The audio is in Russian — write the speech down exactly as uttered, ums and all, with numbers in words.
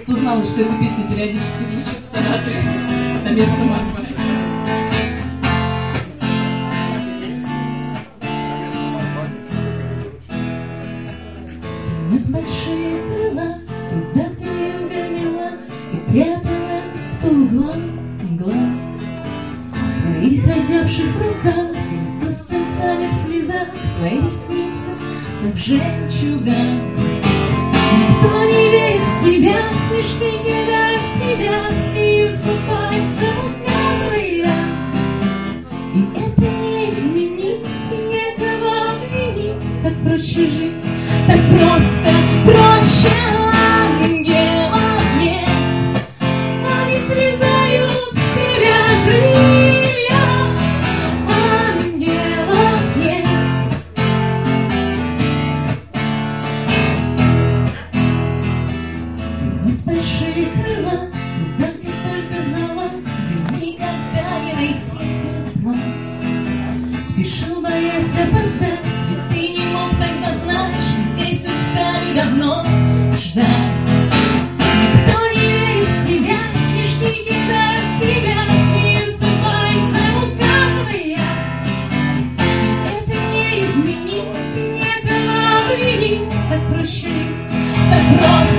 Узнала, что эта песня периодически звучит в Саратове на местном Арбате. Ты нес большие крыла туда, где вьюга мила, и пряталась по углам мгла. В твоих озябших руках гнездо с птенцами в слезах, твои ресницы, как жемчуга. Никто не верит в тебя, снежки кидают в тебя, смеются пальцем, указывая. И это не изменить, некого обвинить, так проще жить, так просто, проще. Ангелов нет, они срезают с тебя крылья. Ангелов нет. Ты нес большие крыла туда, где только зала, где никогда не найти тепла. Спешил, боясь опоздать, ведь ты не мог тогда знать, что здесь устали давно ждать. Никто не верит в тебя, снежки кидают в тебя, смеются пальцем, указывая. И это не изменить, некого обвинить, так проще жить, так просто.